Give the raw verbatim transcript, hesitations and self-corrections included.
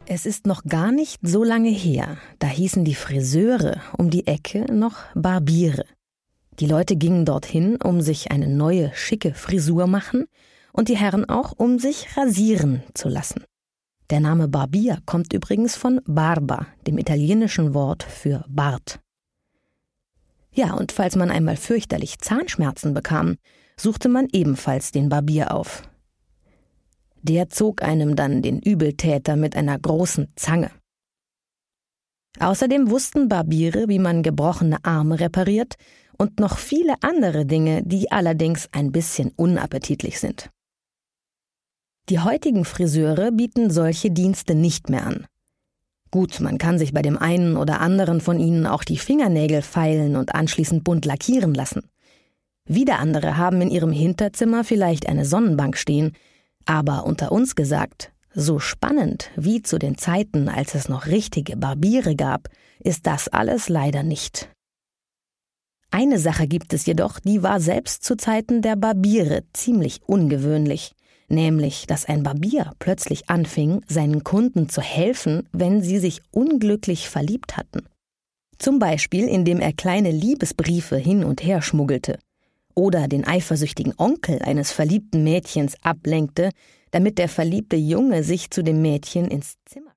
Es ist noch gar nicht so lange her, da hießen die Friseure um die Ecke noch Barbiere. Die Leute gingen dorthin, um sich eine neue, schicke Frisur machen und die Herren auch, um sich rasieren zu lassen. Der Name Barbier kommt übrigens von Barba, dem italienischen Wort für Bart. Ja, und falls man einmal fürchterlich Zahnschmerzen bekam, suchte man ebenfalls den Barbier auf. Der zog einem dann den Übeltäter mit einer großen Zange. Außerdem wussten Barbiere, wie man gebrochene Arme repariert und noch viele andere Dinge, die allerdings ein bisschen unappetitlich sind. Die heutigen Friseure bieten solche Dienste nicht mehr an. Gut, man kann sich bei dem einen oder anderen von ihnen auch die Fingernägel feilen und anschließend bunt lackieren lassen. Wieder andere haben in ihrem Hinterzimmer vielleicht eine Sonnenbank stehen, aber unter uns gesagt, so spannend wie zu den Zeiten, als es noch richtige Barbiere gab, ist das alles leider nicht. Eine Sache gibt es jedoch, die war selbst zu Zeiten der Barbiere ziemlich ungewöhnlich, nämlich, dass ein Barbier plötzlich anfing, seinen Kunden zu helfen, wenn sie sich unglücklich verliebt hatten. Zum Beispiel, indem er kleine Liebesbriefe hin und her schmuggelte oder den eifersüchtigen Onkel eines verliebten Mädchens ablenkte, damit der verliebte Junge sich zu dem Mädchen ins Zimmer